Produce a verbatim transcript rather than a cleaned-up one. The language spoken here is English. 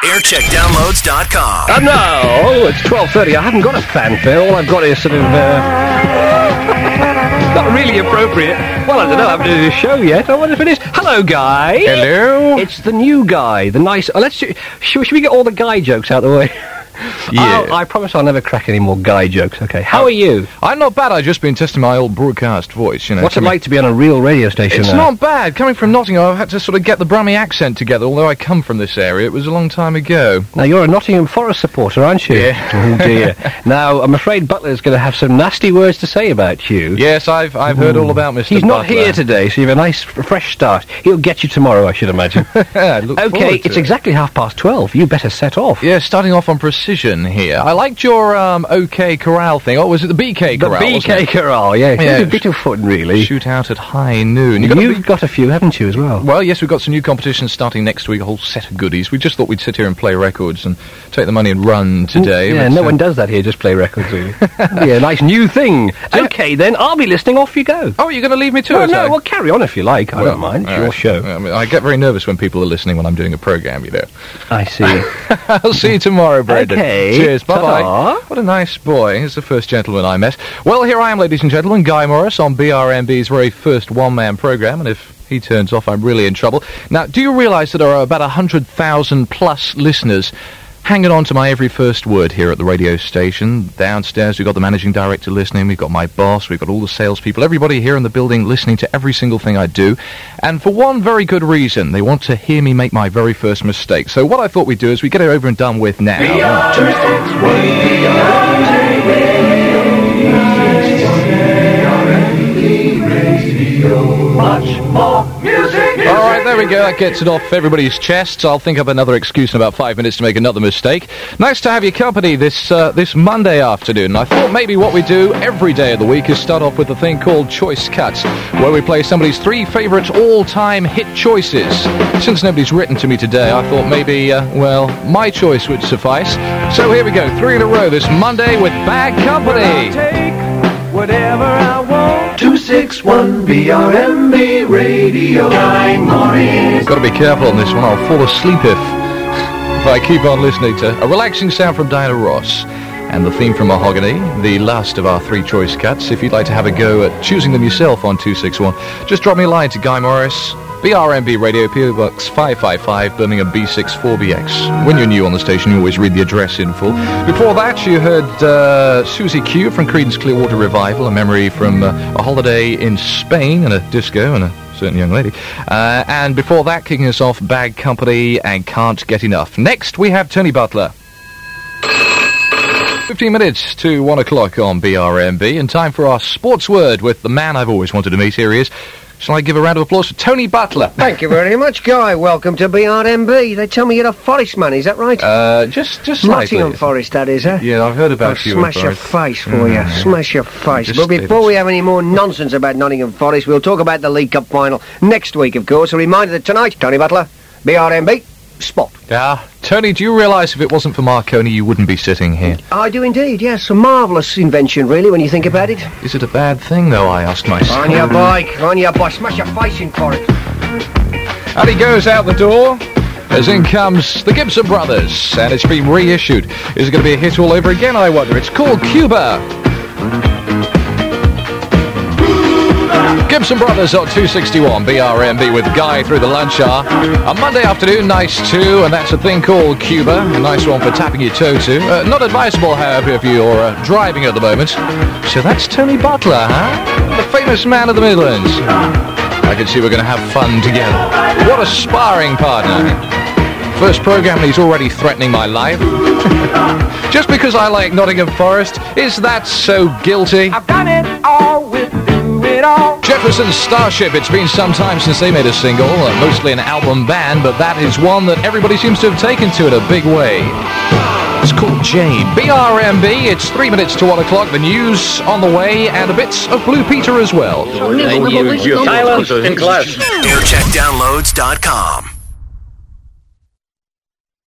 aircheck downloads dot com. And now, oh, it's twelve thirty. I haven't got a fanfare. All I've got is sort of, uh... not really appropriate. Well, I don't know. I haven't done the show yet. I wonder if it is. Hello, Guy. Hello. It's the new Guy. The nice... Oh, let's... Should, should we get all the Guy jokes out of the way? Yeah. I'll, I promise I'll never crack any more Guy jokes, okay? How are you? I'm not bad. I've just been testing my old broadcast voice, you know. What's it coming- like to be on a real radio station It's now? not bad. Coming from Nottingham, I've had to sort of get the Brummie accent together, although I come from this area. It was a long time ago. Now, you're a Nottingham Forest supporter, aren't you? Yeah. Oh, dear. Now, I'm afraid Butler's going to have some nasty words to say about you. Yes, I've I've heard all about Mister He's not Butler. here today, so you have a nice, f- fresh start. He'll get you tomorrow, I should imagine. I look Okay, forward to it's it. exactly half past twelve. You better set off. Yeah, starting off on precision here. I liked your um, OK Corral thing. Oh, was it the B K The Corral? B wasn't K it? Corral, yeah. Yeah, It's a bit of fun, really. Shoot out at high noon. You've got a You've got a few, haven't you, as well? Well, yes, we've got some new competitions starting next week, a whole set of goodies. We just thought we'd sit here and play records and take the money and run today. Yeah, but, no uh, one does that here, just play records, really. Yeah, nice new thing. Okay, then, I'll be listening. Off you go. Oh, you're going to leave me to No, it? no, eh? well, carry on if you like. I Well, don't mind. It's all your right. show. I, mean, I get very nervous when people are listening when I'm doing a programme, you know. I see. I'll see you tomorrow, Brendan. Okay. Cheers. Bye-bye. Ta-ta. What a nice boy. He's the first gentleman I met. Well, here I am, ladies and gentlemen, Guy Morris on B R M B's very first one-man programme, and if he turns off, I'm really in trouble. Now, do you realise that there are about one hundred thousand plus listeners hanging on to my every first word here at the radio station? Downstairs, we've got the managing director listening, we've got my boss, we've got all the salespeople, everybody here in the building listening to every single thing I do. And for one very good reason, they want to hear me make my very first mistake. So what I thought we'd do is we get it over and done with now. All right, there we go. That gets it off everybody's chests. I'll think up another excuse in about five minutes to make another mistake. Nice to have your company this uh, this Monday afternoon. I thought maybe what we do every day of the week is start off with a thing called Choice Cuts, where we play somebody's three favourite all-time hit choices. Since nobody's written to me today, I thought maybe, uh, well, my choice would suffice. So here we go, three in a row this Monday with Bad Company. Whatever I want. two six one B R M B Radio. Guy Morris. Got to be careful on this one. I'll fall asleep if, if I keep on listening to a relaxing sound from Diana Ross and the theme from Mahogany, the last of our three choice cuts. If you'd like to have a go at choosing them yourself on two six one, just drop me a line to Guy Morris, B R M B Radio, P O Box five five five, Birmingham B six four B X. When you're new on the station, you always read the address in full. Before that, you heard uh, Susie Q from Creedence Clearwater Revival, a memory from uh, a holiday in Spain and a disco and a certain young lady. Uh, and before that, kicking us off, Bad Company and Can't Get Enough. Next, we have Tony Butler. fifteen minutes to one o'clock on B R M B, and time for our sports word with the man I've always wanted to meet. Here he is. Shall I give a round of applause for Tony Butler? Thank you very much, Guy. Welcome to B R M B. They tell me you're a Forest man, is that right? Uh, just, just slightly. Nottingham Forest, that is, huh? Yeah, I've heard about I'll you. smash in your Forest. face for you. Smash your face. Just But before it. we have any more nonsense about Nottingham Forest, we'll talk about the League Cup final next week, of course. A reminder that tonight, Tony Butler, B R M B, Spot. Ah, Tony, do you realise if it wasn't for Marconi, you wouldn't be sitting here? I do indeed, yes. A marvellous invention, really, when you think about it. Is it a bad thing, though, I asked myself. On your bike, on your bike. Smash your face in for it. And he goes out the door, as in comes the Gibson Brothers, and it's been reissued. Is it going to be a hit all over again, I wonder? It's called Cuba. Gibson Brothers on two sixty-one B R M B with Guy through the lunch hour. A Monday afternoon, nice too, and that's a thing called Cuba. A nice one for tapping your toe to. Uh, not advisable, however, if you're uh, driving at the moment. So that's Tony Butler, huh? The famous man of the Midlands. I can see we're going to have fun together. What a sparring partner. First programme and he's already threatening my life. Just because I like Nottingham Forest, is that so guilty? I've done it all with do it all. Jefferson's Starship, it's been some time since they made a single, uh, mostly an album band, but that is one that everybody seems to have taken to in a big way. It's called Jane. B R M B, it's three minutes to one o'clock, the news on the way, and a bit of Blue Peter as well. Silence in class. aircheck downloads dot com.